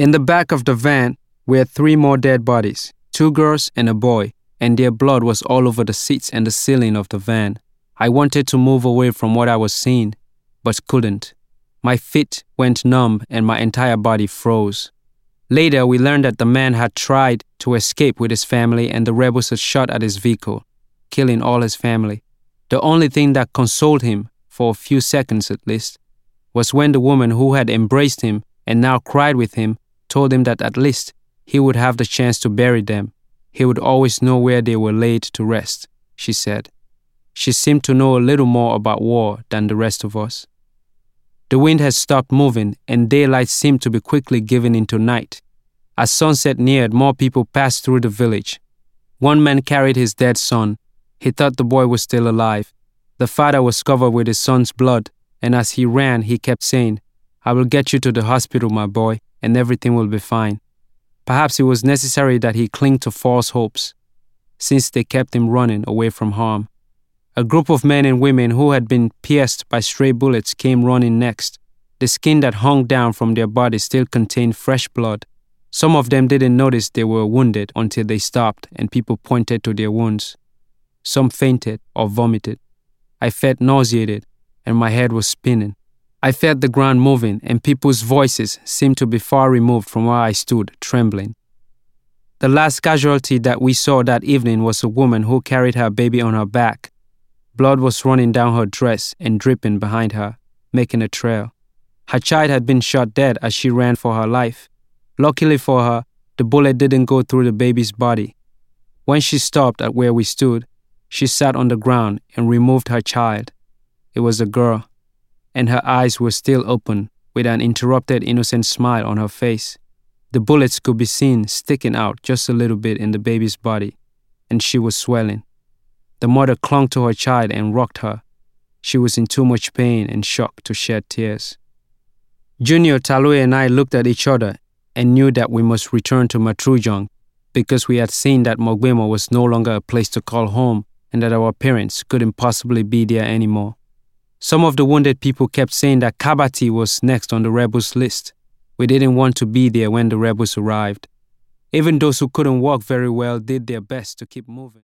In the back of the van were 3 more dead bodies, 2 girls and a boy, and their blood was all over the seats and the ceiling of the van. I wanted to move away from what I was seeing, but couldn't. My feet went numb and my entire body froze. Later, we learned that the man had tried to escape with his family and the rebels had shot at his vehicle, killing all his family. The only thing that consoled him, for a few seconds at least, was when the woman who had embraced him and now cried with him told him that at least he would have the chance to bury them. He would always know where they were laid to rest, she said. She seemed to know a little more about war than the rest of us. The wind had stopped moving and daylight seemed to be quickly giving into night. As sunset neared, more people passed through the village. One man carried his dead son. He thought the boy was still alive. The father was covered with his son's blood, and as he ran, he kept saying, "I will get you to the hospital, my boy, and everything will be fine." Perhaps it was necessary that he cling to false hopes, since they kept him running away from harm. A group of men and women who had been pierced by stray bullets came running next. The skin that hung down from their bodies still contained fresh blood. Some of them didn't notice they were wounded until they stopped and people pointed to their wounds. Some fainted or vomited. I felt nauseated and my head was spinning. I felt the ground moving and people's voices seemed to be far removed from where I stood, trembling. The last casualty that we saw that evening was a woman who carried her baby on her back. Blood was running down her dress and dripping behind her, making a trail. Her child had been shot dead as she ran for her life. Luckily for her, the bullet didn't go through the baby's body. When she stopped at where we stood, she sat on the ground and removed her child. It was a girl, and her eyes were still open with an interrupted innocent smile on her face. The bullets could be seen sticking out just a little bit in the baby's body, and she was swelling. The mother clung to her child and rocked her. She was in too much pain and shock to shed tears. Junior, Talue, and I looked at each other and knew that we must return to Matrujong because we had seen that Mogbemo was no longer a place to call home and that our parents couldn't possibly be there anymore. Some of the wounded people kept saying that Kabati was next on the rebels' list. We didn't want to be there when the rebels arrived. Even those who couldn't walk very well did their best to keep moving.